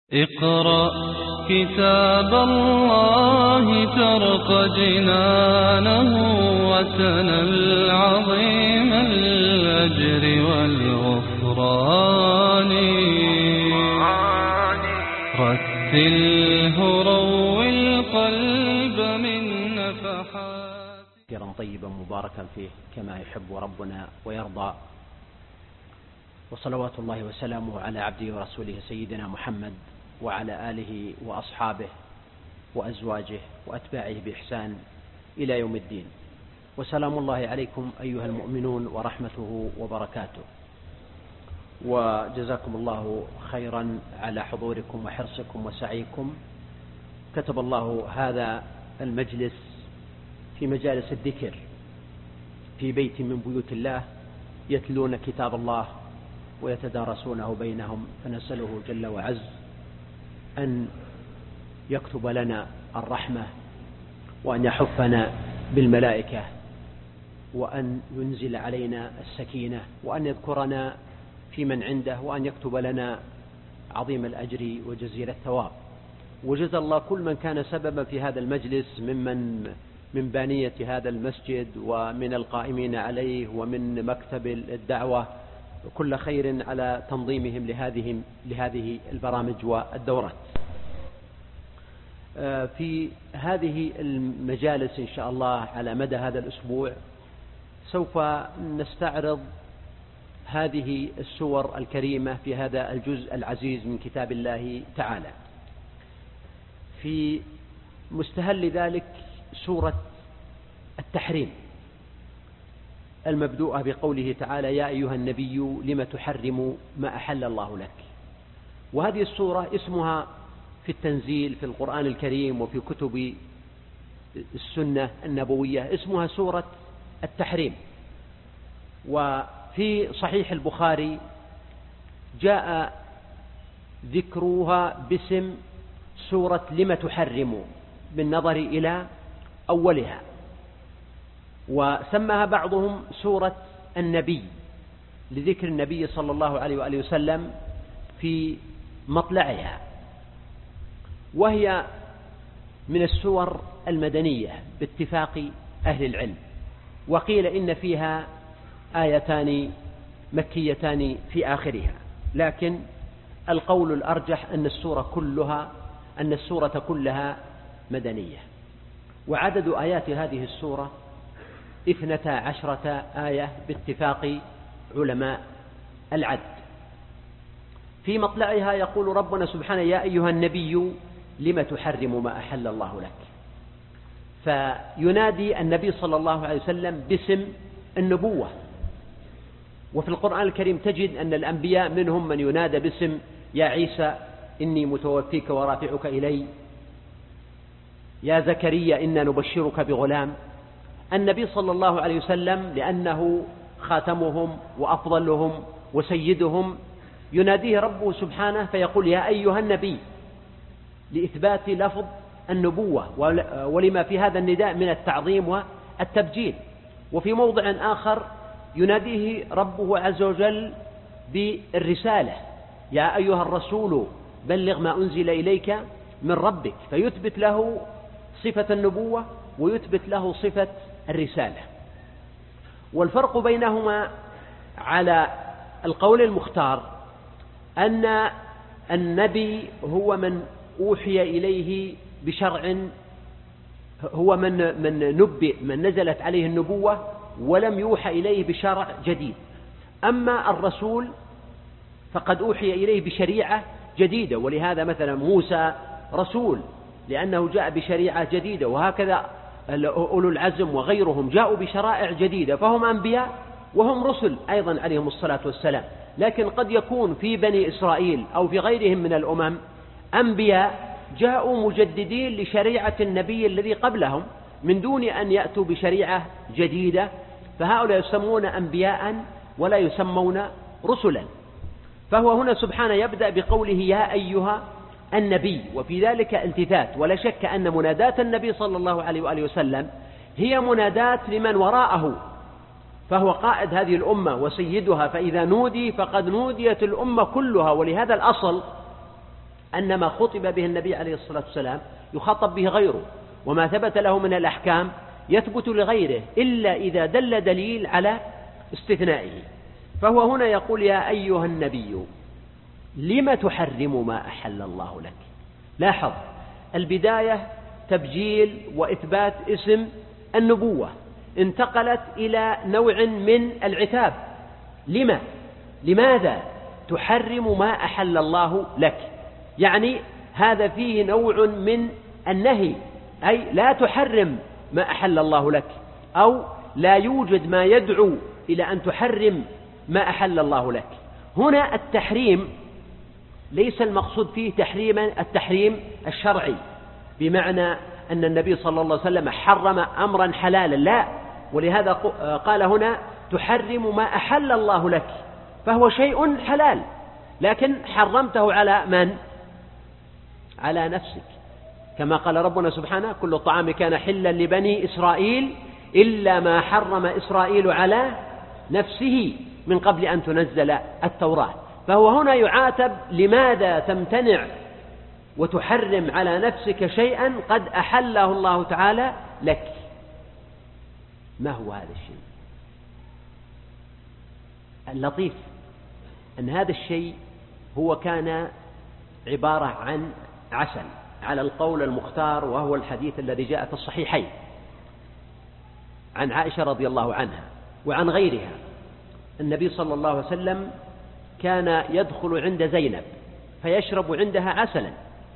اقرأ كتاب الله ترق جنانه وتنل عظيم الأجر والغفران. رتله روي القلب من نفحات كثيرا طيبا مباركا فيه كما يحب ربنا ويرضى، وصلوات الله وسلامه على عبده ورسوله سيدنا محمد وعلى آله وأصحابه وأزواجه وأتباعه بإحسان إلى يوم الدين. وسلام الله عليكم أيها المؤمنون ورحمته وبركاته، وجزاكم الله خيرا على حضوركم وحرصكم وسعيكم. كتب الله هذا المجلس في مجالس الذكر في بيت من بيوت الله يتلون كتاب الله ويتدارسونه بينهم، فنسأله جل وعز أن يكتب لنا الرحمة وأن يحفنا بالملائكة وأن ينزل علينا السكينة وأن يذكرنا في من عنده وأن يكتب لنا عظيم الأجر وجزيل الثواب. وجزى الله كل من كان سببا في هذا المجلس من بانية هذا المسجد ومن القائمين عليه ومن مكتب الدعوة كل خير على تنظيمهم لهذه البرامج والدورات. في هذه المجالس إن شاء الله على مدى هذا الأسبوع سوف نستعرض هذه السور الكريمة في هذا الجزء العزيز من كتاب الله تعالى. في مستهل ذلك سورة التحريم المبدوءة بقوله تعالى: يا أيها النبي لم تحرم ما أحل الله لك. وهذه السورة اسمها في التنزيل في القرآن الكريم وفي كتب السنة النبوية اسمها سورة التحريم. وفي صحيح البخاري جاء ذكرها باسم سورة لم تحرم بالنظر إلى أولها، وسماها بعضهم سورة النبي لذكر النبي صلى الله عليه وآله وسلم في مطلعها، وهي من السور المدنية باتفاق أهل العلم. وقيل إن فيها آيتان مكيتان في آخرها، لكن القول الأرجح أن السورة كلها مدنية. وعدد آيات هذه السورة 12 آية باتفاق علماء العد. في مطلعها يقول ربنا سبحانه: يا أيها النبي لم تحرم ما أحل الله لك. فينادي النبي صلى الله عليه وسلم باسم النبوة. وفي القرآن الكريم تجد أن الأنبياء منهم من ينادى باسم: يا عيسى إني متوفيك ورافعك إلي، يا زكريا إنا نبشرك بغلام. النبي صلى الله عليه وسلم لأنه خاتمهم وأفضلهم وسيدهم يناديه ربه سبحانه فيقول: يا أيها النبي، لإثبات لفظ النبوة ولما في هذا النداء من التعظيم والتبجيل. وفي موضع آخر يناديه ربه عز وجل بالرسالة: يا أيها الرسول بلغ ما أنزل إليك من ربك، فيثبت له صفة النبوة ويثبت له صفة الرسالة. والفرق بينهما على القول المختار أن النبي هو من أوحي إليه بشرع، هو من نزلت عليه النبوة ولم يوحى إليه بشرع جديد. أما الرسول فقد أوحي إليه بشريعة جديدة، ولهذا مثلا موسى رسول لأنه جاء بشريعة جديدة، وهكذا أولو العزم وغيرهم جاءوا بشرائع جديدة، فهم أنبياء وهم رسل أيضا عليهم الصلاة والسلام. لكن قد يكون في بني إسرائيل أو في غيرهم من الأمم أنبياء جاءوا مجددين لشريعة النبي الذي قبلهم من دون أن يأتوا بشريعة جديدة، فهؤلاء يسمون أنبياء ولا يسمون رسلا. فهو هنا سبحانه يبدأ بقوله: يا أيها النبي، وفي ذلك التفات. ولا شك أن منادات النبي صلى الله عليه وآله وسلم هي منادات لمن وراءه، فهو قائد هذه الأمة وسيدها، فإذا نودي فقد نوديت الأمة كلها. ولهذا الأصل أن ما خطب به النبي عليه الصلاة والسلام يخاطب به غيره، وما ثبت له من الأحكام يثبت لغيره إلا إذا دل دليل على استثنائه. فهو هنا يقول: يا أيها النبي لم تحرم ما أحل الله لك. لاحظ البداية تبجيل وإثبات اسم النبوة، انتقلت إلى نوع من العتاب. لماذا تحرم ما أحل الله لك؟ يعني هذا فيه نوع من النهي، أي لا تحرم ما أحل الله لك، أو لا يوجد ما يدعو إلى أن تحرم ما أحل الله لك. هنا التحريم ليس المقصود فيه التحريم الشرعي، بمعنى أن النبي صلى الله عليه وسلم حرم أمرا حلالا، لا، ولهذا قال هنا تحرم ما أحل الله لك، فهو شيء حلال لكن حرمته على من؟ على نفسك، كما قال ربنا سبحانه: كل الطعام كان حلا لبني إسرائيل إلا ما حرم إسرائيل على نفسه من قبل أن تنزل التوراة. فهو هنا يعاتب: لماذا تمتنع وتحرم على نفسك شيئا قد أحله الله تعالى لك؟ ما هو هذا الشيء؟ اللطيف أن هذا الشيء هو كان عبارة عن عسل على القول المختار، وهو الحديث الذي جاء في الصحيحين عن عائشة رضي الله عنها وعن غيرها. النبي صلى الله عليه وسلم كان يدخل عند زينب فيشرب عندها عسلا،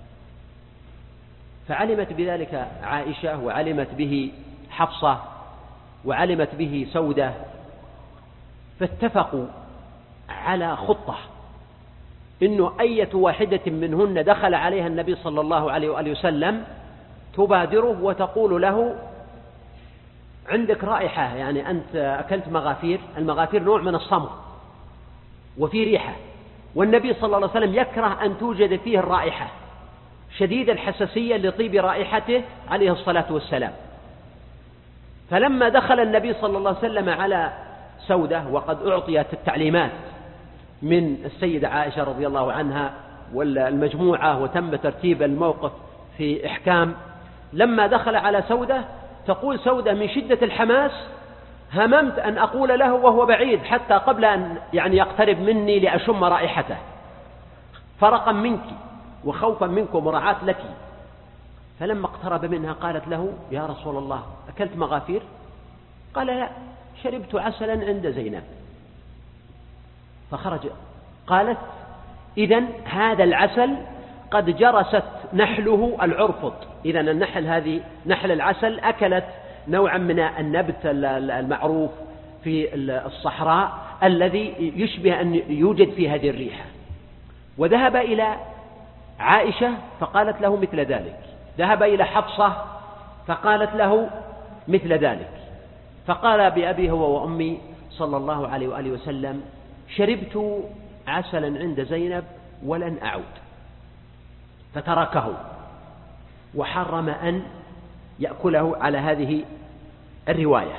فعلمت بذلك عائشة، وعلمت به حفصة، وعلمت به سودة، فاتفقوا على خطة إنه أية واحدة منهن دخل عليها النبي صلى الله عليه وآله وسلم تبادره وتقول له: عندك رائحة، يعني أنت أكلت مغافير، المغافير نوع من الصمغ وفي ريحة، والنبي صلى الله عليه وسلم يكره أن توجد فيه الرائحة، شديد الحساسية لطيب رائحته عليه الصلاة والسلام. فلما دخل النبي صلى الله عليه وسلم على سودة وقد أعطيت التعليمات من السيدة عائشة رضي الله عنها والمجموعة وتم ترتيب الموقف في إحكام، لما دخل على سودة تقول سودة من شدة الحماس: هممت أن أقول له وهو بعيد حتى قبل أن يقترب مني لأشم رائحته، فرقا منك وخوفا منك ومراعاة لك. فلما اقترب منها قالت له: يا رسول الله أكلت مغافير؟ قال: لا، شربت عسلا عند زينب. فخرج. قالت: إذن هذا العسل قد جرست نحله العرفط. إذن النحل هذه نحل العسل أكلت نوعا من النبت المعروف في الصحراء الذي يشبه أن يوجد في هذه الريحة. وذهب إلى عائشة فقالت له مثل ذلك، ذهب إلى حفصة فقالت له مثل ذلك، فقال بأبي هو وأمي صلى الله عليه وآله وسلم: شربت عسلا عند زينب ولن أعود. فتركه وحرم أن يأكله على هذه الرواية.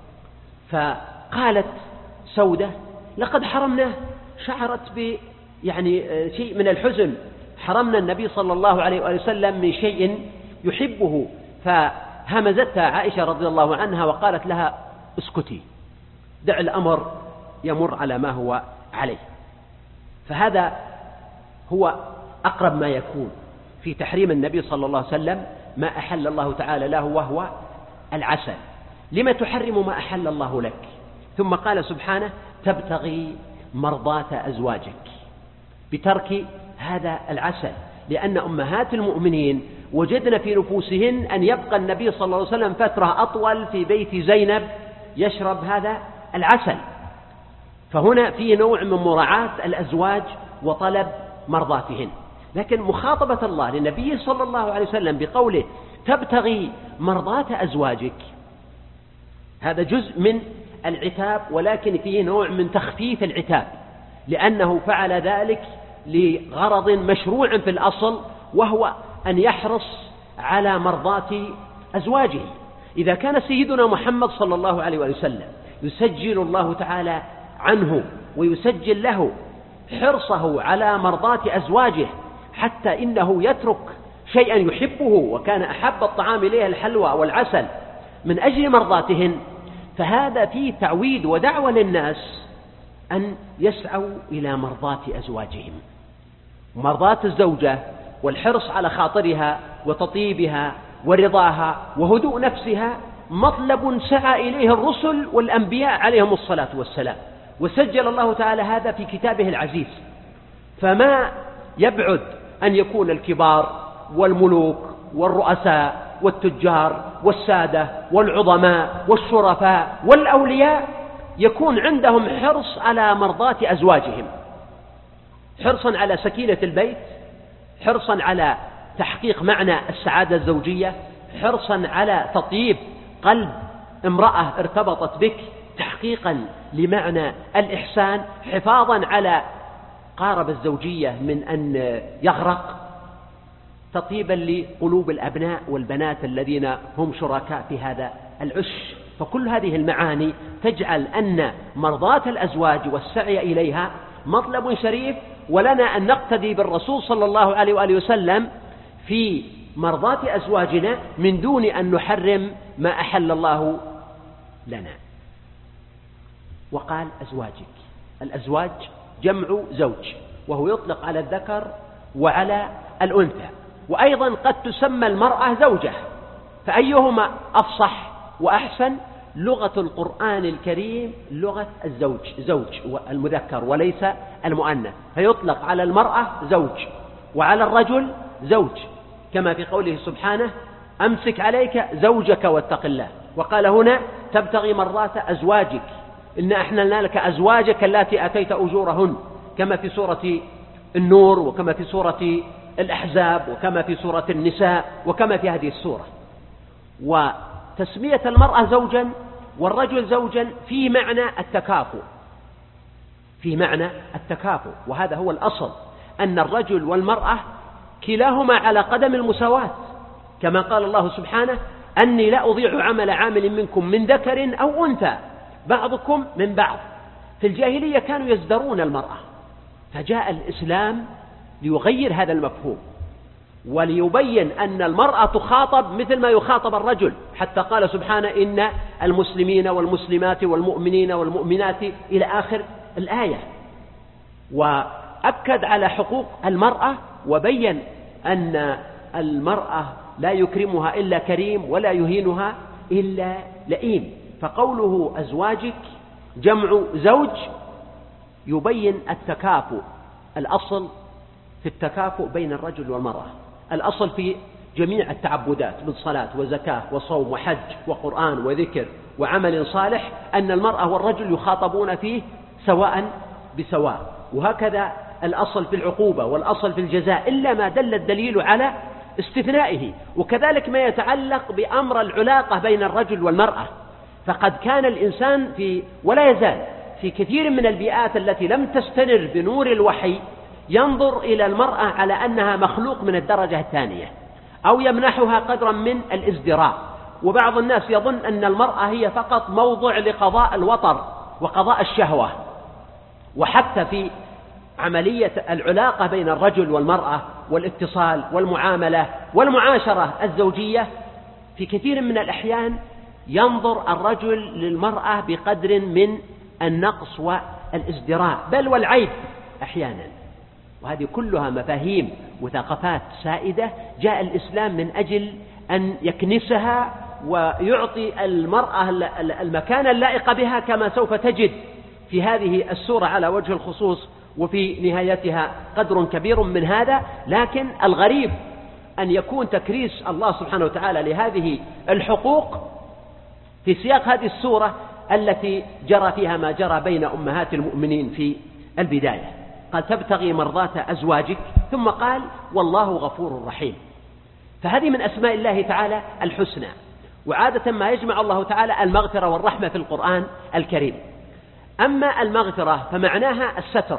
فقالت سودة: لقد حرمناه. شعرت شيء من الحزن، حرمنا النبي صلى الله عليه وآله وسلم من شيء يحبه. فهمزتها عائشة رضي الله عنها وقالت لها: اسكتي، دع الأمر يمر على ما هو عليه. فهذا هو أقرب ما يكون في تحريم النبي صلى الله عليه وسلم ما أحل الله تعالى له، وهو العسل. لما تحرم ما أحل الله لك؟ ثم قال سبحانه: تبتغي مرضاة أزواجك، بترك هذا العسل، لأن أمهات المؤمنين وجدن في نفوسهن أن يبقى النبي صلى الله عليه وسلم فترة أطول في بيت زينب يشرب هذا العسل. فهنا فيه نوع من مراعاة الأزواج وطلب مرضاتهن. لكن مخاطبة الله للنبي صلى الله عليه وسلم بقوله: تبتغي مرضاة أزواجك، هذا جزء من العتاب، ولكن فيه نوع من تخفيف العتاب، لأنه فعل ذلك لغرض مشروع في الأصل، وهو أن يحرص على مرضاة أزواجه. إذا كان سيدنا محمد صلى الله عليه وسلم يسجل الله تعالى عنه ويسجل له حرصه على مرضاة أزواجه، حتى إنه يترك شيئا يحبه، وكان أحب الطعام إليه الحلوى والعسل من أجل مرضاتهن، فهذا فيه تعويد ودعوة للناس أن يسعوا إلى مرضاة أزواجهم. مرضاة الزوجة والحرص على خاطرها وتطيبها ورضاها وهدوء نفسها مطلب سعى إليه الرسل والأنبياء عليهم الصلاة والسلام، وسجل الله تعالى هذا في كتابه العزيز. فما يبعد أن يكون الكبار والملوك والرؤساء والتجار والسادة والعظماء والشرفاء والأولياء يكون عندهم حرص على مرضاة أزواجهم، حرصا على سكينة البيت، حرصا على تحقيق معنى السعادة الزوجية، حرصا على تطيب قلب امرأة ارتبطت بك، تحقيقا لمعنى الإحسان، حفاظا على قارب الزوجية من أن يغرق، تطيبا لقلوب الأبناء والبنات الذين هم شركاء في هذا العش. فكل هذه المعاني تجعل أن مرضاة الأزواج والسعي إليها مطلب شريف، ولنا أن نقتدي بالرسول صلى الله عليه وآله وسلم في مرضاة أزواجنا من دون أن نحرم ما أحل الله لنا. وقال أزواجك، الأزواج جمع زوج، وهو يطلق على الذكر وعلى الأنثى، وأيضا قد تسمى المرأة زوجة، فأيهما أفصح وأحسن؟ لغة القرآن الكريم لغة الزوج، زوج المذكر وليس المؤنث، فيطلق على المرأة زوج وعلى الرجل زوج، كما في قوله سبحانه أمسك عليك زوجك واتق الله، وقال هنا تبتغي مرضات أزواجك إن أحللنا لك أزواجك التي أتيت أجورهن، كما في سورة النور وكما في سورة الأحزاب وكما في سورة النساء وكما في هذه السورة. وتسمية المرأة زوجا والرجل زوجا في معنى التكافؤ، في معنى التكافؤ، وهذا هو الأصل، أن الرجل والمرأة كلاهما على قدم المساواة، كما قال الله سبحانه أني لا أضيع عمل عامل منكم من ذكر أو أنثى بعضكم من بعض. في الجاهلية كانوا يزدرون المرأة، فجاء الإسلام ليغير هذا المفهوم وليبين أن المرأة تخاطب مثل ما يخاطب الرجل، حتى قال سبحانه إن المسلمين والمسلمات والمؤمنين والمؤمنات إلى آخر الآية، وأكد على حقوق المرأة وبين أن المرأة لا يكرمها إلا كريم ولا يهينها إلا لئيم. فقوله أزواجك جمع زوج يبين التكافؤ، الأصل في التكافؤ بين الرجل والمرأة، الأصل في جميع التعبدات من صلاة وزكاة وصوم وحج وقرآن وذكر وعمل صالح أن المرأة والرجل يخاطبون فيه سواء بسواء، وهكذا الأصل في العقوبة والأصل في الجزاء إلا ما دل الدليل على استثنائه، وكذلك ما يتعلق بأمر العلاقة بين الرجل والمرأة. فقد كان الإنسان ولا يزال في كثير من البيئات التي لم تستنر بنور الوحي ينظر إلى المرأة على أنها مخلوق من الدرجة الثانية، أو يمنحها قدرا من الازدراء، وبعض الناس يظن أن المرأة هي فقط موضع لقضاء الوطر وقضاء الشهوة. وحتى في عملية العلاقة بين الرجل والمرأة والاتصال والمعاملة والمعاشرة الزوجية في كثير من الأحيان ينظر الرجل للمرأة بقدر من النقص والازدراء بل والعيب أحيانا، وهذه كلها مفاهيم وثقافات سائدة جاء الإسلام من أجل أن يكنسها ويعطي المرأة المكان اللائق بها، كما سوف تجد في هذه السورة على وجه الخصوص وفي نهايتها قدر كبير من هذا. لكن الغريب أن يكون تكريس الله سبحانه وتعالى لهذه الحقوق في سياق هذه السورة التي جرى فيها ما جرى بين أمهات المؤمنين في البداية. قال تبتغي مرضات أزواجك، ثم قال والله غفور رحيم. فهذه من أسماء الله تعالى الحسنى، وعادة ما يجمع الله تعالى المغفرة والرحمة في القرآن الكريم. أما المغفرة فمعناها الستر،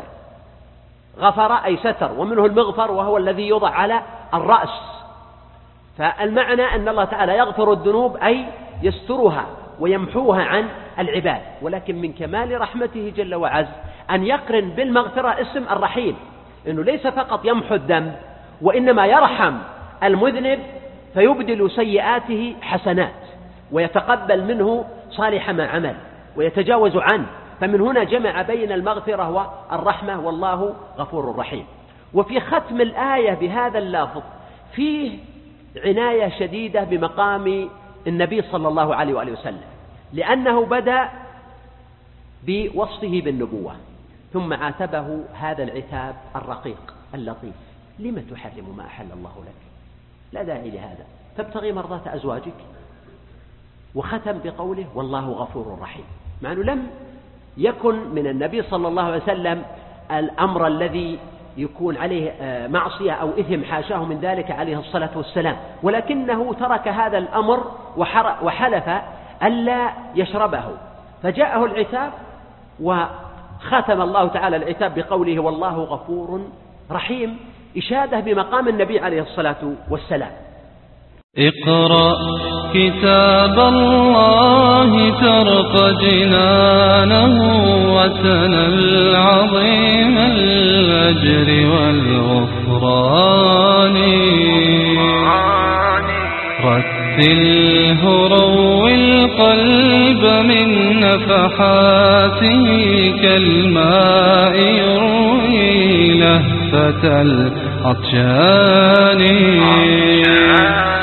غفر أي ستر، ومنه المغفر وهو الذي يوضع على الرأس. فالمعنى أن الله تعالى يغفر الذنوب أي يسترها ويمحوها عن العباد، ولكن من كمال رحمته جل وعز أن يقرن بالمغفرة اسم الرحيم، إنه ليس فقط يمحو الذنب وإنما يرحم المذنب فيبدل سيئاته حسنات ويتقبل منه صالح ما عمل ويتجاوز عنه. فمن هنا جمع بين المغفرة والرحمة، والله غفور رحيم. وفي ختم الآية بهذا اللفظ فيه عناية شديدة بمقام النبي صلى الله عليه وآله وسلم، لأنه بدأ بوصفه بالنبوة ثم عاتبه هذا العتاب الرقيق اللطيف: لم تحرم ما أحل الله لك؟ لا داعي لهذا، تبتغي مرضاة أزواجك. وختم بقوله: والله غفور رحيم، مع أنه لم يكن من النبي صلى الله عليه وسلم الأمر الذي يكون عليه معصية أو إثم، حاشاه من ذلك عليه الصلاة والسلام، ولكنه ترك هذا الأمر وحلف ألا يشربه، فجاءه العتاب وختم الله تعالى العتاب بقوله: والله غفور رحيم، إشادة بمقام النبي عليه الصلاة والسلام. اقرأ كتاب الله ترق جنانه وسنى العظيم الأجر والغفران. رتله روي القلب من نفحاته كالماء يروي لهفة العطشان.